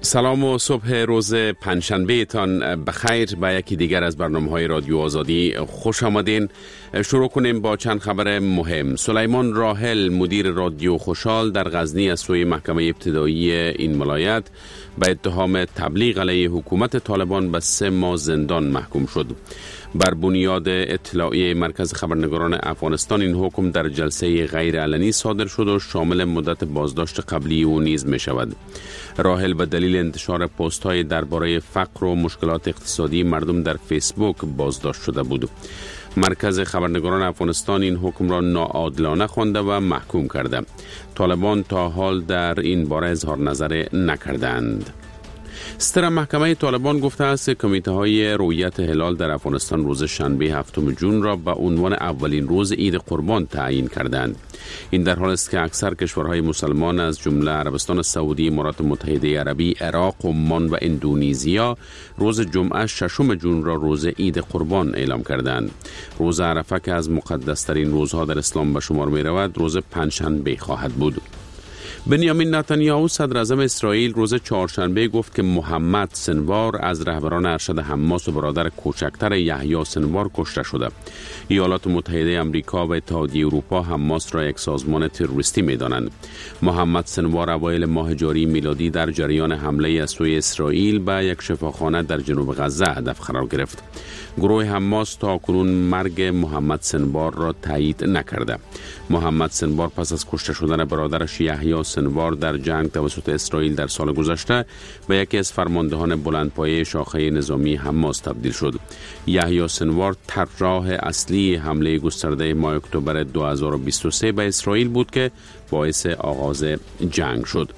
سلام و صبح روز پنجشنبه تان بخیر. به یکی دیگر از برنامه‌های رادیو آزادی خوش آمدین. شروع کنیم با چند خبر مهم. سلیمان راحل مدیر رادیو خوشحال در غزنی از سوی محکمه ابتدایی این ولایت به اتهام تبلیغ علیه حکومت طالبان به 3 ماه زندان محکوم شد. بر بنیاد اطلاعیه مرکز خبرنگاران افغانستان این حکم در جلسه غیر علنی صادر شد و شامل مدت بازداشت قبلی او نیز می شود. راحل به دلیل انتشار پست های درباره فقر و مشکلات اقتصادی مردم در فیسبوک بازداشت شده بود. مرکز خبرنگاران افغانستان این حکم را ناعادلانه خوانده و محکوم کرده. طالبان تا حال در این باره اظهار نظر نکردند. ستر محکمه طالبان گفته است کمیته های رویت هلال در افغانستان روز شنبه 7 جون را به عنوان اولین روز عید قربان تعیین کردند. این در حالی است که اکثر کشورهای مسلمان از جمله عربستان سعودی، امارات متحده عربی، عراق، عمان و اندونزیا روز جمعه 6 جون را روز عید قربان اعلام کردند. روز عرفه که از مقدس‌ترین روزها در اسلام به شمار می رود روز پنجشنبه خواهد بود. بنیامین نتانیاهو صدر اعظم اسرائیل روز چهارشنبه گفت که محمد سنوار از رهبران ارشد حماس و برادر کوچکتر یحیی سنوار کشته شده. ایالات متحده آمریکا و اتحادیه اروپا حماس را یک سازمان تروریستی می‌دانند. محمد سنوار اوایل ماه جاری میلادی در جریان حمله از سوی اسرائیل به یک شفاخانه در جنوب غزه هدف قرار گرفت. گروه حماس تا کنون مرگ محمد سنوار را تایید نکرده. محمد سنوار پس از کشته شدن برادرش یحیی سنوار در جنگ توسط اسرائیل در سال گذشته به یکی از فرماندهان بلندپایه شاخه نظامی حماس تبدیل شد. یحیی سنوار طراح اصلی حمله گسترده ماه اکتبر 2023 به اسرائیل بود که باعث آغاز جنگ شد.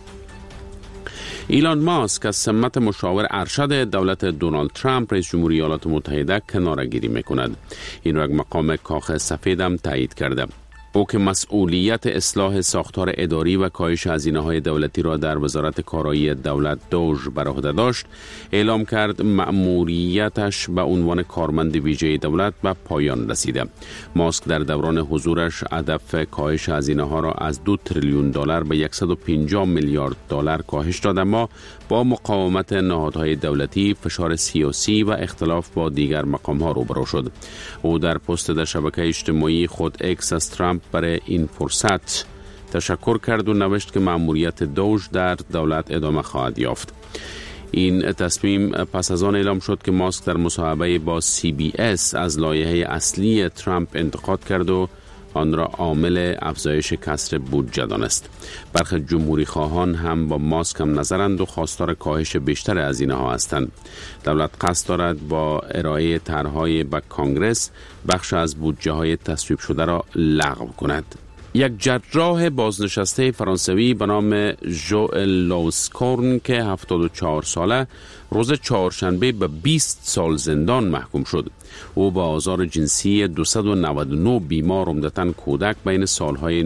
ایلان ماسک از سمت مشاور ارشد دولت دونالد ترامپ رئیس جمهوری ایالات متحده کناره‌گیری می‌کند. این را یک مقام کاخ سفید هم تایید کرده. او که مسئولیت اصلاح ساختار اداری و کاهش هزینه‌های دولتی را در وزارت کارایی دولت دوژ بر عهده داشت، اعلام کرد مأموریتش به عنوان کارمند ویژه دولت به پایان رسیده. ماسک در دوران حضورش هدف کاهش هزینه‌ها را از 2 تریلیون دلار به 150 میلیارد دلار کاهش داد، اما با مقاومت نهادهای دولتی، فشار سیاسی و اختلاف با دیگر مقام‌ها روبرو شد. او در پست در شبکه اجتماعی خود اکس از ترامپ برای این فرصت تشکر کرد و نوشت که مأموریت دوج در دولت ادامه خواهد یافت. این تصمیم پس از آن اعلام شد که ماسک در مصاحبه با CBS از لایحه اصلی ترامپ انتقاد کرد و آن را عامل افزایش کسر بودجه دانست. برخی جمهوری خواهان هم با ماسک هم نظرند و خواستار کاهش بیشتر هزینه ها هستند. دولت قصد دارد با ارائه طرح‌های به کانگرس بخش از بودجه های تصویب شده را لغو کند. یک جراح بازنشسته فرانسوی به نام ژوئل لوسکورن که 74 ساله روز چهارشنبه به 20 سال زندان محکوم شد. او با آزار جنسی 299 بیمار عمدتاً کودک بین سالهای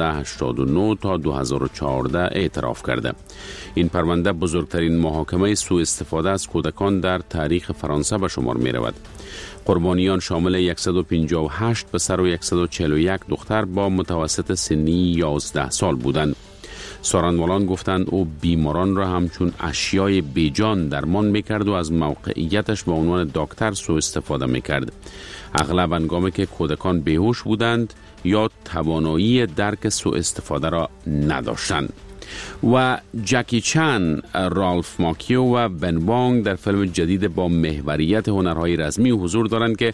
1989 تا 2014 اعتراف کرده. این پرونده بزرگترین محاکمه سوء استفاده از کودکان در تاریخ فرانسه به شمار می رود. قربانیان شامل 158 پسر و 141 دختر با متوسط سنی 11 سال بودند. سارنوالان گفتند او بیماران را همچون اشیای بیجان درمان میکرد و از موقعیتش به عنوان دکتر سوء استفاده میکرد. اغلب هنگامی که کودکان بیهوش بودند یا توانایی درک سوء استفاده را نداشتند. و جکی چن، رالف ماکیو و بن وانگ در فیلم جدید با محوریت هنرهای رزمی حضور دارند که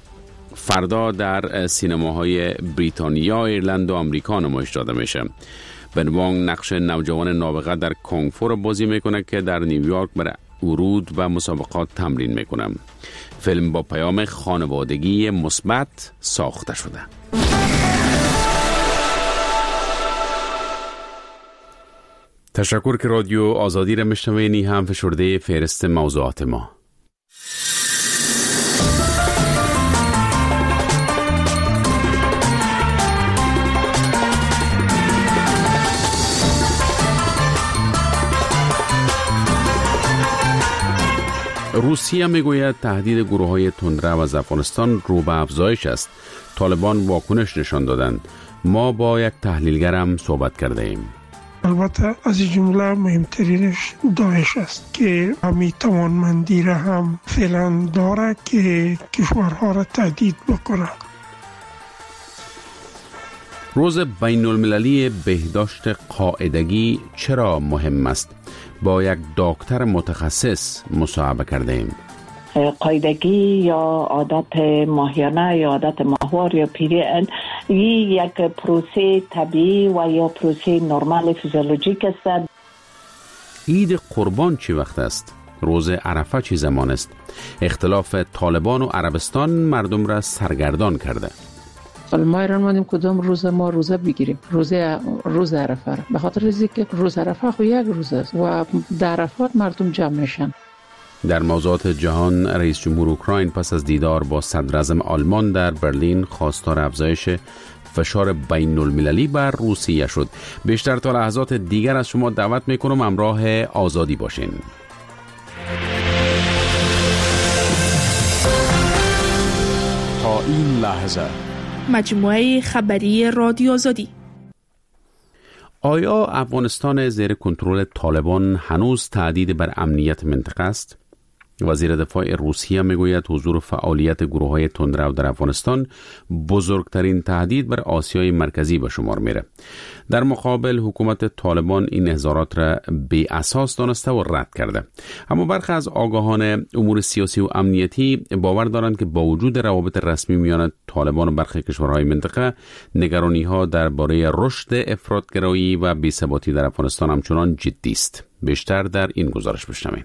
فردا در سینماهای بریتانیا، ایرلند و آمریکا نمایش داده میشه. بن وانگ نقش نوجوان نابغه در کونگ فو را بازی میکنه که در نیویورک برای ورود و مسابقات تمرین میکنه. فیلم با پیام خانوادگی مثبت ساخته شده. تشکر که رادیو آزادی را میشنوینی. هم فشرده فهرست موضوعات ما. روسیه میگوید تهدید گروه‌های تندرو از افغانستان رو به افزایش است. طالبان واکنش نشان دادند. ما با یک تحلیلگر هم صحبت کرده ایم. البته از این جمله مهمترینش داعش است که همین توانمندی را هم فعلا داره که کشورها را تهدید بکنه. روز بین المللی بهداشت قاعدگی چرا مهم است؟ با یک دکتر متخصص مصاحبه کرده ایم. قاعدگی یا عادت ماهیانه یا عادت ماهوار یا پیریان یک پروسه طبیعی و یا پروسه نرمال فیزیولوژیک است. عید قربان چی وقت است؟ روز عرفه چی زمان است؟ اختلاف طالبان و عربستان مردم را سرگردان کرده. ما ایران ماندیم کدام روز ما روزه بگیریم، روز عرفه. به خاطر اینکه روز عرفه خو یک روز است و در عرفات مردم جمع میشن. در موضوعات جهان، رئیس جمهور اوکراین پس از دیدار با صدر اعظم آلمان در برلین خواستار افزایش فشار بین المللی بر روسیه شد. بیشتر تا لحظات دیگر از شما دعوت میکنم همراه آزادی باشین. تا این لحظه مجموعه خبری رادیو آزادی. آیا افغانستان زیر کنترل طالبان هنوز تهدید بر امنیت منطقه است؟ وزیر دفاع روسیه میگوید حضور فعالیت گروه‌های تندرو در افغانستان بزرگترین تهدید بر آسیای مرکزی به شمار میره. در مقابل حکومت طالبان این اظهارات را بی اساس دانسته و رد کرده. اما برخی از آگاهان امور سیاسی و امنیتی باور دارند که با وجود روابط رسمی میان طالبان و برخی کشورهای منطقه، نگرانی‌ها درباره رشد افراطگرایی و بی‌ثباتی در افغانستان همچنان جدی است. بیشتر در این گزارش بشنوید.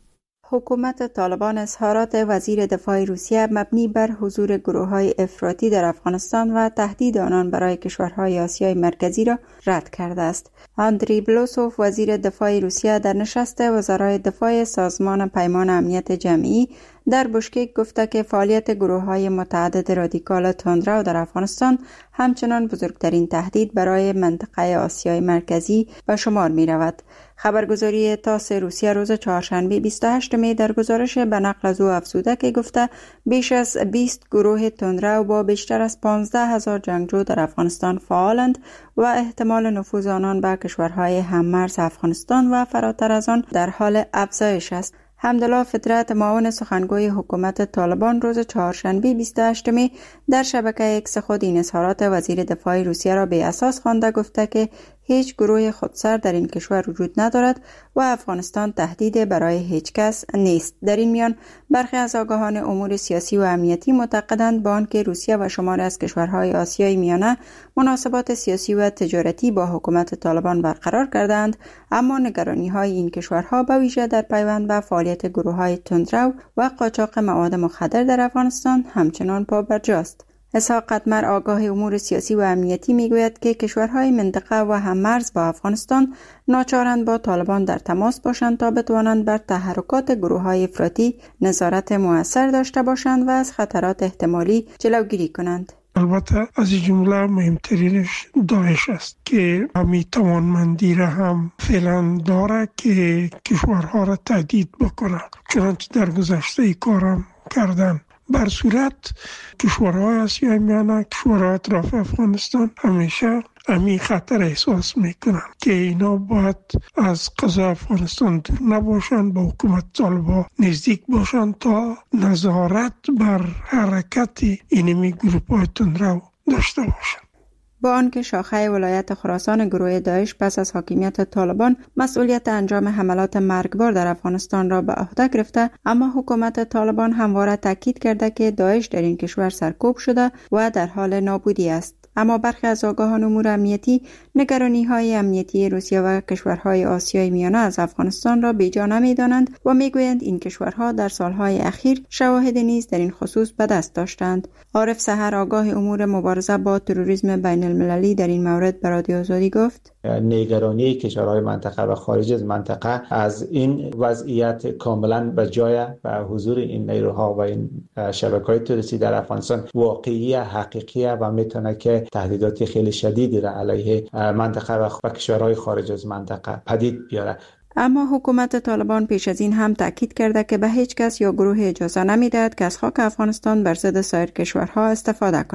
حکومت طالبان اظهارات وزیر دفاع روسیه مبنی بر حضور گروه‌های افراطی در افغانستان و تهدید آنان برای کشورهای آسیای مرکزی را رد کرده است. اندری بلوسوف وزیر دفاع روسیه در نشست وزرای دفاع سازمان پیمان امنیت جمعی در بشکک گفته که فعالیت گروه‌های متعدد رادیکال تندرو در افغانستان همچنان بزرگترین تهدید برای منطقه آسیای مرکزی به شمار می‌رود. خبرگزاری تاس روسیه روز چهارشنبه 28 می در گزارش به نقل از او افزوده که گفته بیش از 20 گروه تندرو با بیشتر از 15,000 جنگجو در افغانستان فعالند و احتمال نفوذ آنان به کشورهای هممرز افغانستان و فراتر از آن در حال افزایش است. حمدالله فطرت معاون سخنگوی حکومت طالبان روز چهارشنبه 28 می در شبکه اکس خود این اظهارات وزیر دفاع روسیه را بی اساس خوانده گفته که هیچ گروه خودسر در این کشور وجود ندارد و افغانستان تهدید برای هیچ کس نیست. در این میان برخی از آگاهان امور سیاسی و امنیتی معتقدند با آنکه روسیه و شماری از کشورهای آسیای میانه مناسبات سیاسی و تجارتی با حکومت طالبان برقرار کردند، اما نگرانی‌های این کشورها به ویژه در پیوند به فعالیت گروه‌های تندرو و قاچاق مواد مخدر در افغانستان همچنان پابرجاست. اسحاق قدمر آگاه امور سیاسی و امنیتی میگوید که کشورهای منطقه و هممرز با افغانستان ناچارند با طالبان در تماس باشند تا بتوانند بر تحرکات گروه‌های افراطی نظارت مؤثر داشته باشند و از خطرات احتمالی جلوگیری کنند. البته از این جمله مهمترینش داعش است که همین توانمندی را هم فعلا داره که کشورها را تهدید بکنه، چنانچه در گذشته کارم کردن. بر صورت کشورهای آسیای میانه، کشورهای اطراف افغانستان همیشه همین خطر احساس میکنن که اینا باید از قضا افغانستان دور نباشند، با حکومت طالبان نزدیک باشند تا نظارت بر حرکت اینمی گروه‌های تندرو داشته باشند. با آنکه شاخه ولایت خراسان گروه داعش پس از حاکمیت طالبان مسئولیت انجام حملات مرگبار در افغانستان را به عهده گرفته، اما حکومت طالبان همواره تاکید کرده که داعش در این کشور سرکوب شده و در حال نابودی است. اما برخی از آگاهان امور امنیتی نگرانی‌های امنیتی روسیه و کشورهای آسیای میانه از افغانستان را بی‌جا نمی‌دانند و می‌گویند این کشورها در سالهای اخیر شواهد نیز در این خصوص به دست داشتند. عارف سحر آگاه امور مبارزه با تروریسم بین المللی در این مورد به رادیو آزادی گفت: نگرانی کشورهای منطقه و خارج از منطقه از این وضعیت کاملا به جای و حضور این نیروها و این شبکه‌های تروریستی در افغانستان واقعی حقیقیه و میتونه که تهدیدات خیلی شدیدی را علیه منطقه و کشورهای خارج از منطقه پدید بیاره. اما حکومت طالبان پیش از این هم تاکید کرده که به هیچ کس یا گروه اجازه نمیدهد که از خاک افغانستان بر ضد سایر کشورها استفاده کند.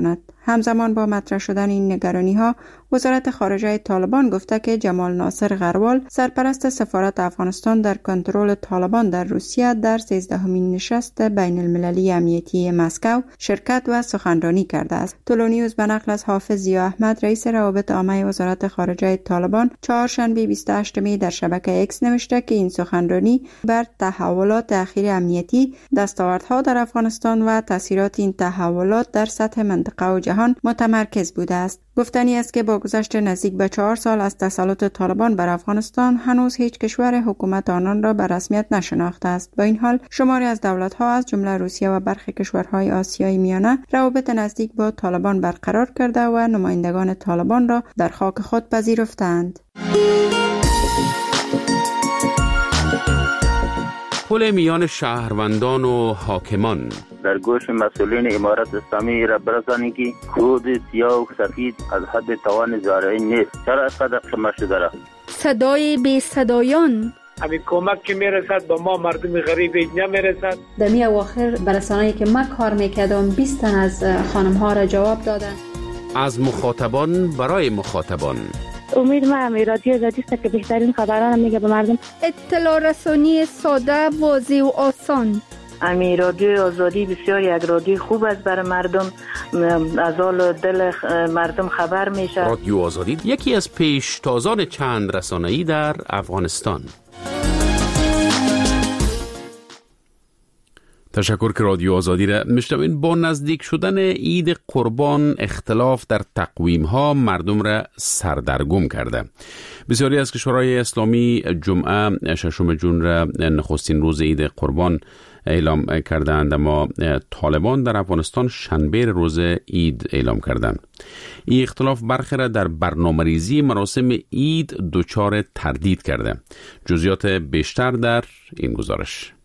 همزمان با مطرح شدن این نگرانی‌ها، وزارت خارجه طالبان گفته که جمال ناصر غروال، سرپرست سفارت افغانستان در کنترل طالبان در روسیه، در 13مین نشست بین المللی امنیتی مسکو شرکت و سخنرانی کرده است. تولونیوز به نقل از حافظ ضیا احمد، رئیس روابط عامه وزارت خارجه طالبان، چهارشنبه 28 می در شبکه اکس نوشته که این سخنرانی بر تحولات اخیر امنیتی، دستاوردها در افغانستان و تاثیرات این تحولات در سطح منطقه و جهان متمرکز بوده است. گفتنی است که با گذشت نزدیک به 4 سال از تسلط طالبان بر افغانستان، هنوز هیچ کشور حکومت آنان را به رسمیت نشناخته است. با این حال شماری از دولت‌ها از جمله روسیه و برخی کشورهای آسیای میانه روابط نزدیک با طالبان برقرار کرده و نمایندگان طالبان را در خاک خود پذیرفتند. پل میان شهروندان و حاکمان در گوش مسئولین امارت اسلامی را برسانی که خود سیاه و سفید از حد توان زارعی نیست. چرا از قدر شما شده را؟ صدای بی صدایان همین کمک که میرسد با ما مردم غریب اینجا میرسد. در می اواخر برسانه‌ای که من کار میکردم 20 تن از خانم ها را جواب دادن. از مخاطبان برای مخاطبان. امید من رادیو آزادی است که بهترین خبران میگه به مردم. اطلاع رسانی ساده، واضح و آسان. امی رادیو آزادی بسیار یک رادیو خوب است برای مردم، از حال دل مردم خبر میشه. رادیو آزادی یکی از پیشتازان چند رسانه‌ای در افغانستان. تشکر که رادیو آزادی را میشنوین. با نزدیک شدن عید قربان، اختلاف در تقویم ها مردم را سردرگم کرده. بسیاری از کشورهای اسلامی جمعه 6 جون را نخستین روز عید قربان اعلام کردند، اما طالبان در افغانستان شنبه روز عید اعلام کردند. این اختلاف برخی را در برنامه‌ریزی مراسم عید دچار تردید کرده. جزئیات بیشتر در این گزارش.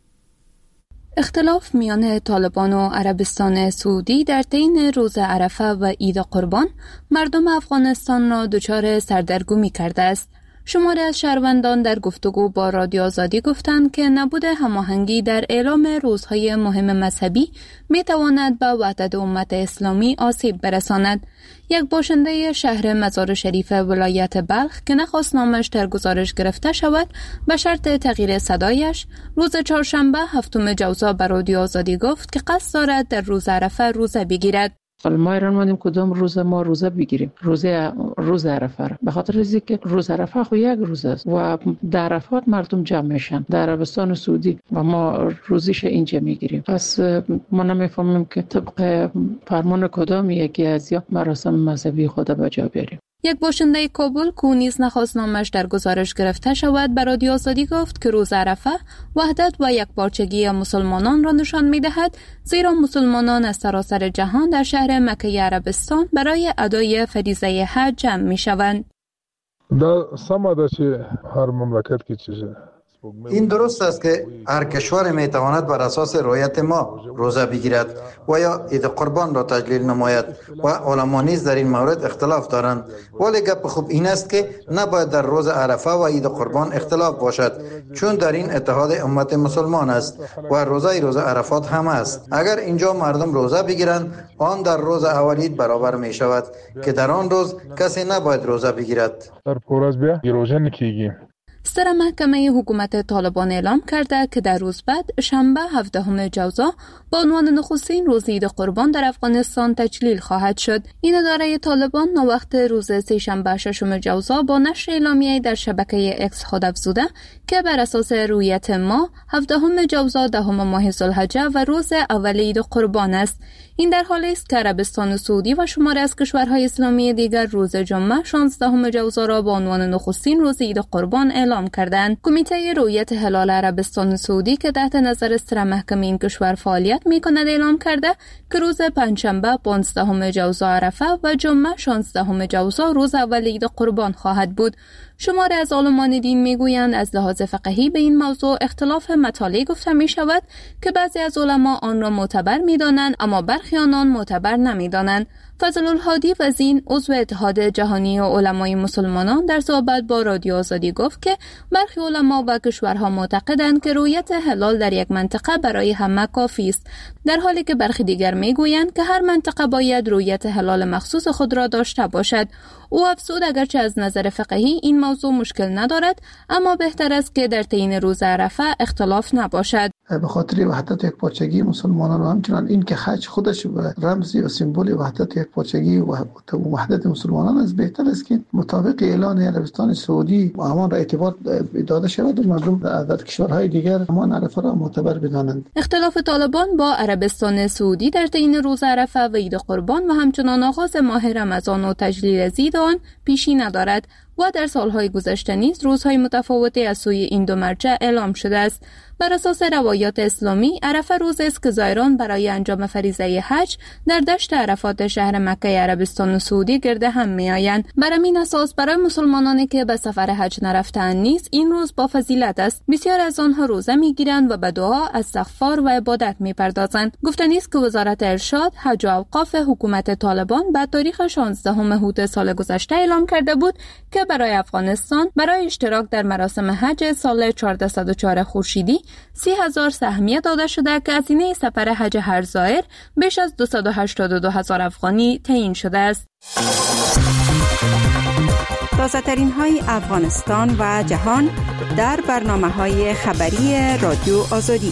اختلاف میان طالبان و عربستان سعودی در طین روز عرفه و عید قربان مردم افغانستان را دچار سردرگمی کرده است. شماری از شهروندان در گفتگو با رادیو آزادی گفتند که نبود هماهنگی در اعلام روزهای مهم مذهبی میتواند به وحدت امت اسلامی آسیب برساند. یک باشنده شهر مزار شریف ولایت بلخ که نخواست نامش در گزارش گرفته شود به شرط تغییر صدایش، روز چهارشنبه 7 جوزا به رادیو آزادی گفت که قصد دارد در روز عرفه روزه بگیرد. ما ایران مانیم کدام روز ما روزه بگیریم؟ روز عرفه. به خاطر اینکه روز عرفه خو یک روز است و در عرفات مردم جمع میشن در عربستان سعودی و ما روزیش اینجا میگیریم. پس ما نمیفهمیم که طبق فرمان کدام یکی از یا مراسم مذهبی خود به جا بیاریم. یک باشنده کابل که نیز نخواست نامش در گزارش گرفته شود به رادیو آزادی گفت که روز عرفه وحدت و یکپارچگی مسلمانان را نشان می‌دهد، زیرا مسلمانان از سراسر جهان در شهر مکه عربستان برای ادای فریضه حج جمع می‌شوند. در سماده چه هر مملکت کی چیزه. این درست است که هر کشور میتواند بر اساس رعایت ما روزه بگیرد و یا عید قربان را تجلیل نماید و علما نیز در این مورد اختلاف دارند، ولی گپ خوب این است که نباید در روز عرفه و عید قربان اختلاف باشد، چون در این اتحاد امت مسلمان است و روز عرفات هم است. اگر اینجا مردم روزه بگیرند، آن در روز اول عید برابر می شود که در آن روز کسی نباید روزه بگیرد. در پورز بیا روزه نکیگیم. سر محکمه حکومت طالبان اعلام کرده که در روز بعد شنبه 17 جوزا با عنوان نخستین روز عید قربان در افغانستان تجلیل خواهد شد. این اداره طالبان نوقت روز سه‌شنبه 6 جوزا با نشر اعلامیه در شبکه اکس خود افزوده که بر اساس رویت ما 17 جوزا 10 ماه ذوالحجه و روز اول عید قربان است. این در حالی است که عربستان سعودی و شماری از کشورهای اسلامی دیگر روز جمعه 16 جوزا را با عنوان نخستین روز عید قربان اعلام کردند. کمیته رویت هلال عربستان سعودی که تحت نظر سر محکمه این کشور فعالیت می‌کند اعلام کرده که روز پنجشنبه 15 جوزا عرفه و جمعه 16 جوزا روز اول عید قربان خواهد بود. شماری از عالمان دین میگویند از لحاظ فقهی به این موضوع اختلاف مطالع گفته می شود که بعضی از علما آن را معتبر می دانند، اما برخی برخی آنان معتبر نمی‌دانند. فضل الهادی وزین عضو اتحاد جهانی علمای مسلمانان در صحبت با رادیو آزادی گفت که برخی علما و کشورها معتقدند که رؤیت هلال در یک منطقه برای همه کافی است، در حالی که برخی دیگر میگویند که هر منطقه باید رؤیت هلال مخصوص خود را داشته باشد. او افزود اگرچه از نظر فقهی این موضوع مشکل ندارد، اما بهتر است که در تعیین روز عرفه اختلاف نباشد. به خاطر وحدت یک پارچگی مسلمانان و همچنان این که حج خودش رمزی و سمبولی وحدت یک پارچگی و وحدت مسلمانان است، بهتر است که مطابق اعلان عربستان سعودی همان را اعتبار داده شود و مردم در کشورهای دیگر همان عرفه را معتبر بدانند. اختلاف طالبان با عربستان سعودی در تعیین روز عرفه و عید قربان و همچنان آغاز ماه رمضان و تجلیل عید آن پیشی ندارد و در سالهای گذشته نیز روزهای متفاوتی از سوی این دو مرجع اعلام شده است. بر اساس روایات اسلامی، عرفه روز است که زائران برای انجام فریضه حج در دشت عرفات شهر مکه عربستان سعودی گرد هم می‌آیند. بر همین اساس برای مسلمانانی که به سفر حج نرفته‌اند نیز این روز با فضیلت است. بسیار از آنها روزه می‌گیرند و به دعا، استغفار و عبادت می‌پردازند. گفتنی است که وزارت ارشاد، حج و اوقاف حکومت طالبان به تاریخ 16 هوت سال گذشته اعلام کرده بود که برای افغانستان برای اشتراک در مراسم حج سال 1404 خورشیدی 30,000 سهمیه داده شده که هزینه سفر حج هر زائر بیش از 282,000 افغانی تعیین شده است. تازه ترین های افغانستان و جهان در برنامه‌های خبری رادیو آزادی.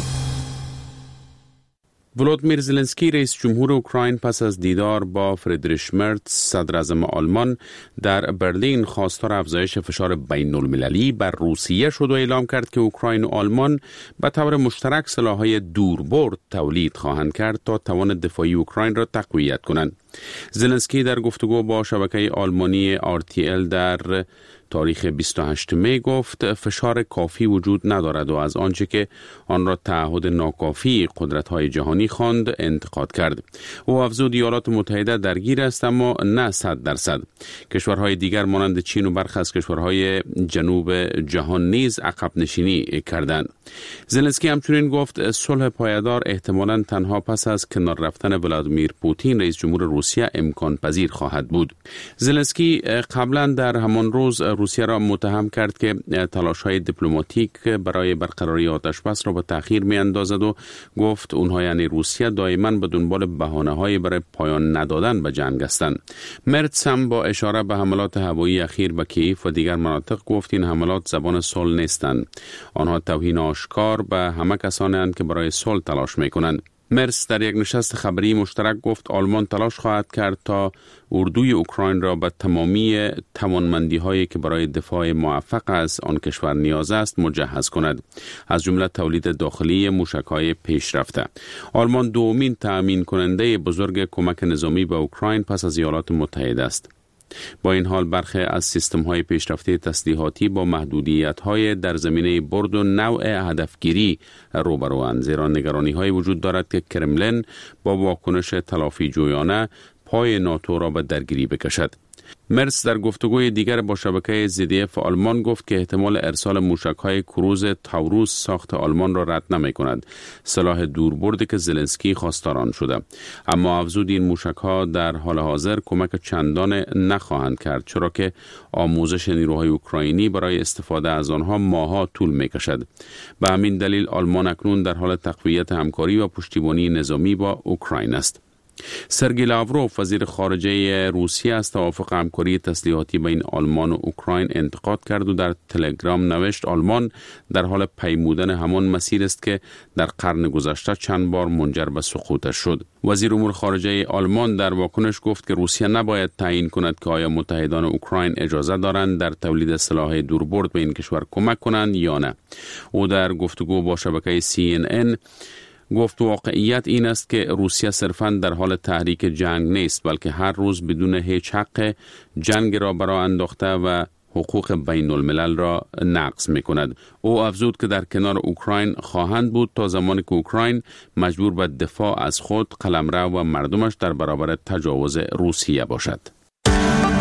ولودیمیر زلنسکی رئیس جمهور اوکراین پس از دیدار با فریدریش مرتز صدر اعظم آلمان در برلین خواستار افزایش فشار بین المللی بر روسیه شد و اعلام کرد که اوکراین و آلمان به طور مشترک سلاح‌های دوربرد تولید خواهند کرد تا توان دفاعی اوکراین را تقویت کنند. زلنسکی در گفتگو با شبکه آلمانی RTL در تاریخ 28 می گفت فشار کافی وجود ندارد و از آنچه که آن را تعهد ناکافی قدرت‌های جهانی خواند انتقاد کرد. او افزود ایالات متحده درگیر است اما نه 100%. کشورهای دیگر مانند چین و برخی از کشورهای جنوب جهان نیز عقب نشینی کردند. زلنسکی همچنین گفت صلح پایدار احتمالاً تنها پس از کنار رفتن ولادیمیر پوتین رئیس جمهور روسیه امکان پذیر خواهد بود. زلنسکی قبلا در همان روز روسیه را متهم کرد که تلاش‌های دیپلماتیک برای برقراری آتشبس را به تأخیر می‌اندازد و گفت اونها یعنی روسیه دائما به دنبال بهانه‌های برای پایان ندادن به جنگ هستند. مرتز هم با اشاره به حملات هوایی اخیر به کیف و دیگر مناطق گفت این حملات زبان صلح نیستند. آنها توهین آشکار به همه کسانی هستند که برای صلح تلاش می‌کنند. مرتز در یک نشست خبری مشترک گفت آلمان تلاش خواهد کرد تا اردوی اوکراین را به تمامی توانمندی‌هایی که برای دفاع موفق از آن کشور نیاز است مجهز کند، از جمله تولید داخلی موشک‌های پیشرفته. آلمان دومین تأمین کننده بزرگ کمک نظامی به اوکراین پس از ایالات متحده است. با این حال برخی از سیستم‌های پیشرفته تسلیحاتی با محدودیت‌های در زمینه برد و نوع هدفگیری روبروند، زیرا نگرانی‌های وجود دارد که کرملین با واکنش تلافی جویانه پای ناتو را به درگیری بکشد. مرتز در گفتگوی دیگر با شبکه ZDF آلمان گفت که احتمال ارسال موشک‌های کروز تاوروس ساخت آلمان را رد نمی‌کند، سلاح دوربردی که زلنسکی خواستار آن شده. اما افزود این موشک‌ها در حال حاضر کمک چندان نخواهند کرد، چرا که آموزش نیروهای اوکراینی برای استفاده از آنها ماه‌ها طول می‌کشد. به همین دلیل آلمان اکنون در حال تقویت همکاری و پشتیبانی نظامی با اوکراین است. سرگئی لاوروف وزیر خارجه روسیه از توافق همکاری تسلیحاتی بین آلمان و اوکراین انتقاد کرد و در تلگرام نوشت آلمان در حال پیمودن همان مسیر است که در قرن گذشته چند بار منجر به سقوطش شد. وزیر امور خارجه آلمان در واکنش گفت که روسیه نباید تعیین کند که آیا متحدان اوکراین اجازه دارند در تولید سلاح دوربرد به این کشور کمک کنند یا نه. او در گفتگو با شبکه CNN گفت واقعیت این است که روسیه صرفاً در حال تحریک جنگ نیست، بلکه هر روز بدون هیچ حق جنگ را برا انداخته و حقوق بین الملل را نقض می کند. او افزود که در کنار اوکراین خواهند بود تا زمانی که اوکراین مجبور به دفاع از خود، قلمرو و مردمش در برابر تجاوز روسیه باشد.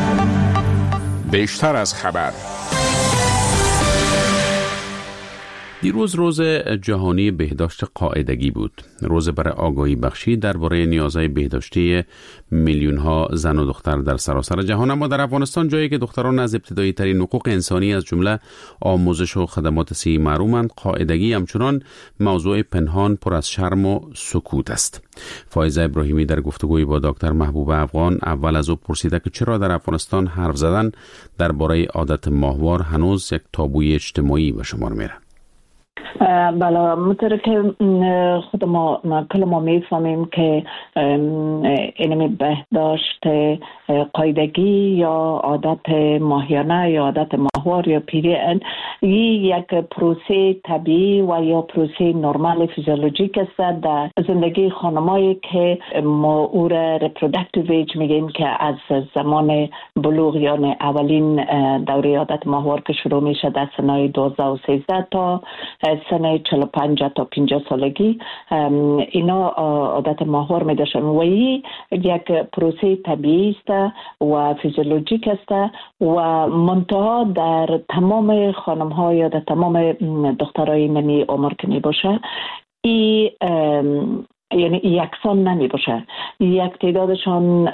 بیشتر از خبر دیروز روز جهانی بهداشت قاعدگی بود. روز برای آگاهی بخشی درباره نیازهای بهداشتی میلیون ها زن و دختر در سراسر جهان. اما در افغانستان، جایی که دختران از ابتدایی ترین حقوق انسانی از جمله آموزش و خدمات صحی محرومند، قاعدگی همچنان موضوع پنهان پر از شرم و سکوت است. فائزه ابراهیمی در گفتگوی با دکتر محبوب افغان اول از او پرسیده که چرا در افغانستان حرف زدن درباره عادت ماهوار هنوز یک تابوی اجتماعی به شمار میره. بله، مطور که خود ما میفهمیم که اینمی بهداشت قاعدگی یا عادت ماهیانه یا عادت ماهوار یا پیریان یک پروسه طبیعی و یا پروسه نرمال فیزیولوژیک است در زندگی خانمایی که ما او را ریپرودکتیو ایج میگیم، که از زمان بلوغ یعنی اولین دوره عادت ماهوار که شروع میشه در سنهای 12 و 13 تا سن 45 تا 50 سالگی، اینا عادت ماهوار می داشتن و این یک پروسه طبیعی است و فیزیولوژیک است و منتها در تمام خانم ها یا در تمام دخترای منی عمر که می باشه یعنی یکسان نمی باشه. یک تعدادشان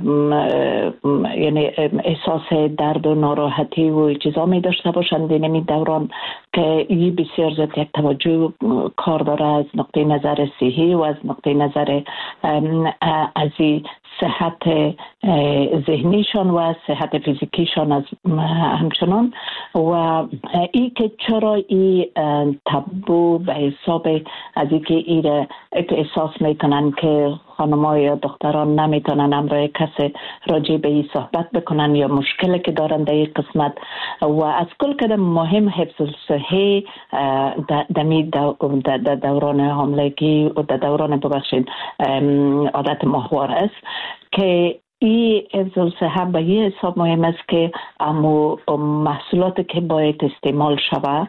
یعنی احساس درد و ناراحتی و چیزا می داشته باشند در این دوران، که این بسیار زیاد یک توجه کار داره از نقطه نظر صحی و از نقطه نظر از صحت ذهنیشان و صحت فیزیکیشان از همچنان. و این که چرا این تابو به حساب از این که این احساس میکنن که خانم‌ها یا دختران نمیتونن امروی کسی راجع به این صحبت بکنن یا مشکلی که دارن در این قسمت، و از کل که مهم حفظ صحی در دوران حاملگی و در دوران عادت ماهوار است، که این حفظ صحه به یه حساب مهم است که امو محصولاتی که باید استعمال شود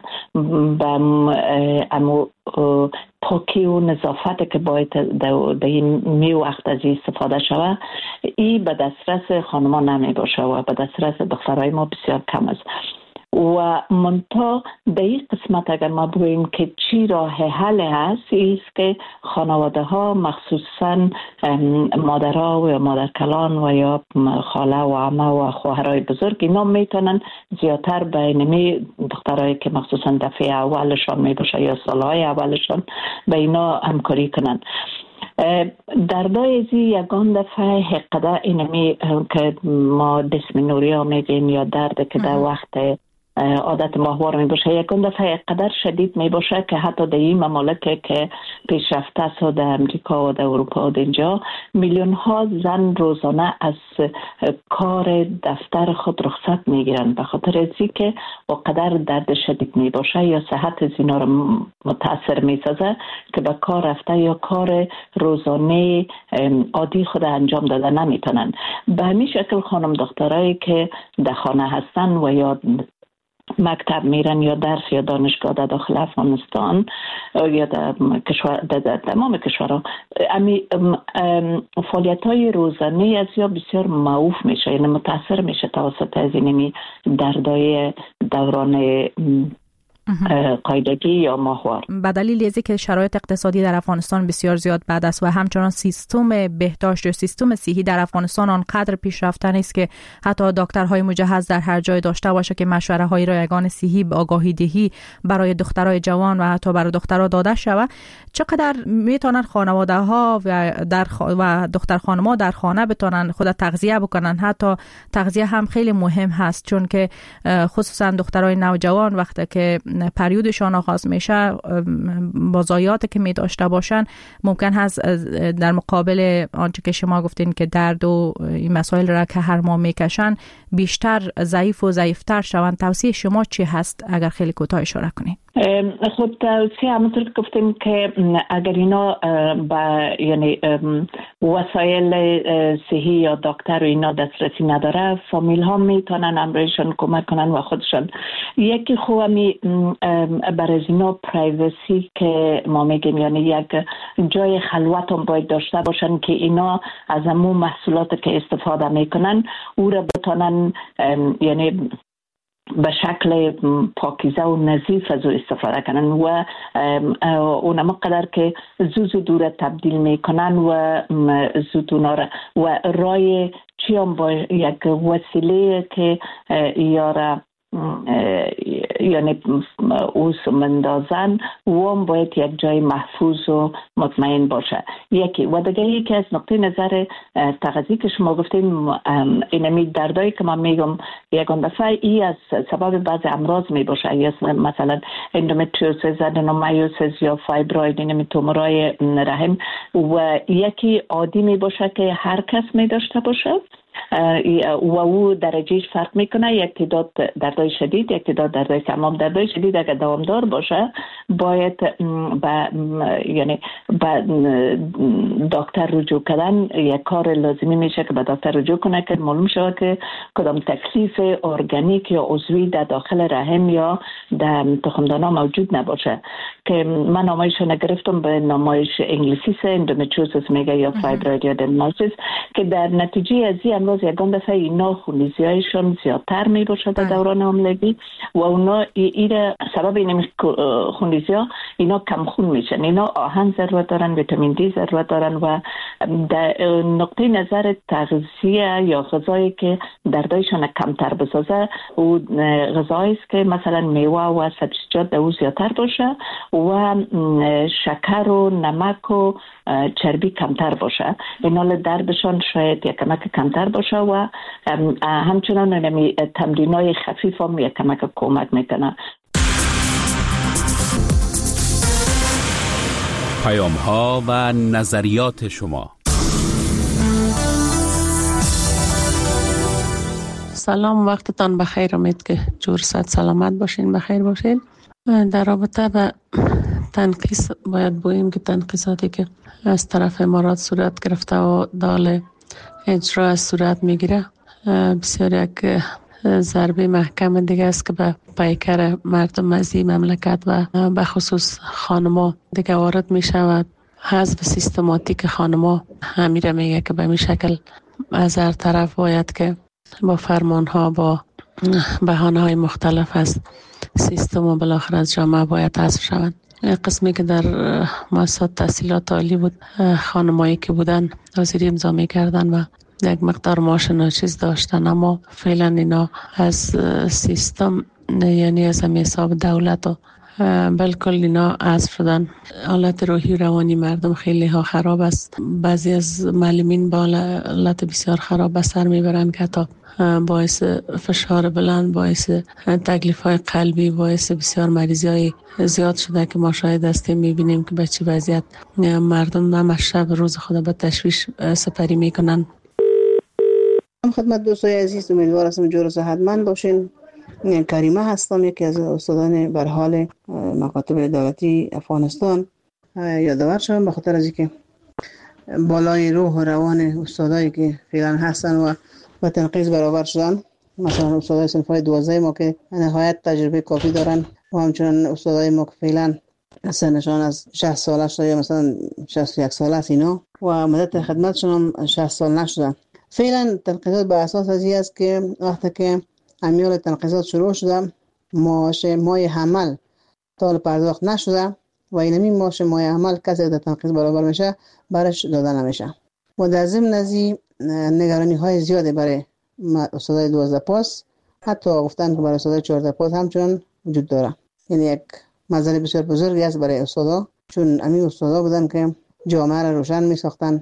امو پاکی و نظافت که باید در این می وقت از استفاده شود، این به دسترس خانما نمی باشه و به دسترس دخترای ما بسیار کم است. و منتها در این قسمت اگر ما بگوییم که چی راه حل هست، ایست که خانواده ها مخصوصا مادرها و مادرکلان و یا خاله و عمه و خواهرای بزرگ، اینا میتونن زیادتر به اینمی دخترایی که مخصوصا دفعه اولشان می باشه یا سالهای اولشان به اینا همکاری کنن. در دایزی یگان دفعه حقیقت اینمی که ما دیسمنوریا میگیم یا درد که در وقت عادت ماهوار می باشه، یکون دفعه قدر شدید می باشه که حتی در این ممالک که پیشرفته است در امریکا و در اروپا و اینجا میلیون ها زن روزانه از کار دفتر خود رخصت می گیرن به خاطر ازی که قدر درد شدید می باشه یا صحت زینا رو متاثر می سازه که به کار رفته یا کار روزانه عادی خود انجام داده نمی تونن. به همین شکل خانم دخترایی که در خانه هستن و یا مکتب میرن یا درس یا دانشگاه در داخل افغانستان یا در تمام کشورها، فعالیت های روزانه از یا بسیار معوف میشه، یعنی متاثر میشه توسط از اینمی دردای دوران قاعدگی یا ماهوار. به دلیل ازی که شرایط اقتصادی در افغانستان بسیار زیاد بد است و همچنان سیستم بهداشت و سیستم صحی در افغانستان آنقدر پیشرفته نیست که حتی دکترهای مجهز در هر جای داشته باشه که مشوره های رایگان صحی به آگاهی دهی برای دخترای جوان و حتی برای دخترها داده شود. چقدر میتونن خانواده ها و دختر خانم‌ها در خانه بتونن خود تغذیه بکنن؟ حتی تغذیه هم خیلی مهم هست، چون که خصوصا دخترای نوجوان وقتی که پریودشان آغاز میشه با ضایعاتی که می داشته باشن ممکن هست در مقابل آنچه که شما گفتین که درد و این مسائل را که هر ماه میکشن بیشتر ضعیف و ضعیفتر شوند. توصیه شما چی هست اگر خیلی کوتاه اشاره کنید؟ خود توصیه همونطور که گفتیم که اگر اینا با یعنی وسایل صحی یا دکتر و اینا دسترسی نداره، فامیل ها میتونن امرایشان کمک کنن و خودشان. یکی خوبی برای اینا پرایوسی که ما میگیم، یعنی یک جای خلوت هم باید داشته باشن که اینا از همون محصولات که استفاده میکنن او را بتونن یعنی به شکل پاکیزه و نظیف از او استفاده کنن و اونم قدر که زود دوره تبدیل میکنن و زود و رای چی هم با یک وسیله که یاره یعنی اوس مندازن و هم باید یک جای محفوظ و مطمئن باشه. یکی و دیگه یکی از نقطه نظر تغذیه که شما گفتین اینمی دردایی که من میگم یکان دفعه ای از سبب بعض امراض می باشه، یا مثلا اندومتریوزیس، ادنومایوسیس یا فایبروید، اینمی تومورای رحم، و یکی عادی می باشه که هر کس می داشته باشه و او درجهش فرق میکنه. یک تعداد دردای شدید، یک تعداد دردای کم. دردای شدید اگر دوامدار باشه باید یعنی دکتر رجوع کردن یک کار لازمی میشه که به دکتر رجوع کنه که معلوم شود که کدام تکلیف ارگانیک یا عضوی در داخل رحم یا در تخمدانها موجود نباشه. که من نامایش نگرفتم به نامایش انگلیسی اندومتریوزیس میگه یا فایبروید یا ادنومایوسیس، که در نتیجه از این امراض یکان دفعه اینا خونریزی‌هایشون زیادتر می باشه در دوران حاملگی و اونا سبب این خونریزی‌ها اینا کم خون میشن. اینا آهن ضرورت دارن، ویتامین دی ضرورت دارن و در نقطه نظر تغذیه یا غذایی که دردایشون کمتر بسازه و غذایی است که مثلا میوه و سبزیجات در زیادتر باشه و شکر و نمک و چربی کمتر باشه. اینا دردشان شاید یک کمک کمتر باشه و همچنان تمرینای خفیف هم یک کمک کمک میکنه. پیام ها و نظریات شما. سلام، وقتتان بخیر. امید که جور صحت سلامت باشین، بخیر باشین. در رابطه به تنقیص باید بگوییم که تنقیصاتی که از طرف امارات صورت گرفته و دال اجرا صورت میگیره بسیار یک ضربه محکم دیگه است که به پیکر مردم از این مملکت و به خصوص خانما دیگه وارد می شود. حذف سیستماتیک خانما همیره میگه که به این شکل از هر طرف باید که با فرمان ها با بهانه های مختلف از سیستم و بالاخره از جامعه باید حذف شوند. قسمی که در مؤسسات تحصیلات عالی بود، خانمایی که بودن حاضری امضا می‌کردن و یک مقدار معاش ناچیز داشتن، اما فعلا اینا از سیستم یعنی از حساب دولت و بالکل اینا حذف شدن. حالت روحی روانی مردم خیلی ها خراب است. بعضی از معلمین با حالت بسیار خراب به سر میبرن که تا باعث فشار بلند، باعث تکلیف های قلبی، باعث بسیار مریضی های زیاد شده که ما شاهد هستیم. میبینیم که به چه وضعیت مردم همش شب روز خود به تشویش سپری میکنن. خدمت دوستای عزیز، امیدوار هستم جور و صحتمند باشین. کریمه هستم، یکی از استادان به حال مکاتب دولتی افغانستان. یادآور شدم به خاطر از اینکه بالای روح و روان استادایی که فعلا هستن و با تنقیص برابر شدن، مثلا استادای صنفای 12 ما که نهایت تجربه کافی دارن و همچنان استادای ما که فعلا سنشان از 60 ساله شده یا مثلا 61 ساله است اینا و مدت خدمتشون هم 60 سال نشدن. فعلا تنقیصات به اساس از این است که وقتی که امیال تنقیصات شروع شده، معاش مای حمل تا پرداخت نشده و اینمی معاش مای حمل کسی در تنقیص برابر میشه برش داده نمیشه و در ضمن از این نگرانی های زیاده برای استادای 12 پاس، حتی گفتن که برای استادای 14 پاس همچنان وجود داره. یعنی یک مسئله بسیار بزرگی است برای استادا، چون همین استادا بودن که جامعه را روشن می ساختن.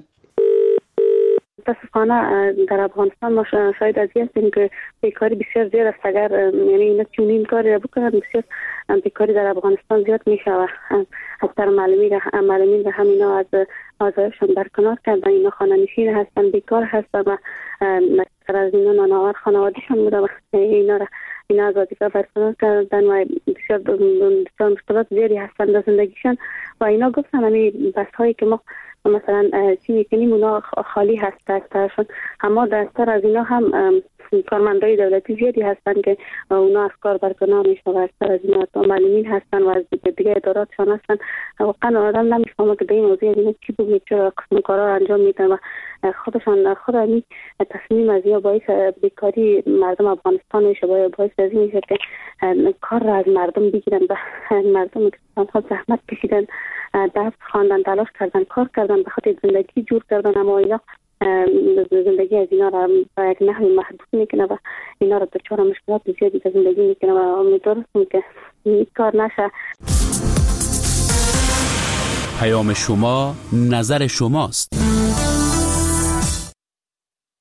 متاسفانه در افغانستان ما شاید از این هستیم که بیکاری بسیار زیاد است. اگر یعنی اینا چنین کاری را بکنن بسیار بیکاری در افغانستان زیاد می شود. اکثر معلمین را همینا از آزایشان برکنار کردن. اینا خانه نشین هستن، بیکار هستن و از اینا نانآور خانوادهشان بوده و اینا از وظیفه برکنار کردن و بسیار مشکلات زیادی هستن در زندگیشان و اینا گفتن همین بس هایی که ما مثلا چی میکنیم اونا خالی هست دسترشون، اما دستر از اینا هم کارمندای دولتی زیادی هستن که اونا از کار برکنار میشن و اکثر از اینا معلمین هستن و از دیگه اداراتشان هستن. واقعا آدم نمیفهمه که به این موضوع اینا چی بود، چرا قسم کارا انجام میدن و خود این تصمیم از یا باعث بیکاری مردم افغانستان میشه، باعث از این میشه که کار را از مردم بگیرن و مردم که زحمت کشیدن، درس خواندن، تلاش کردن، کار کردن، به خاطر زندگی جور کردن، اما اینا زندگی از اینا را با یک نحوی محدود میکنه و اینا را دچار مشکلات زیادی در زندگی میکنه و امیدوارم که این کار نشه. پیام شما، نظر شماست.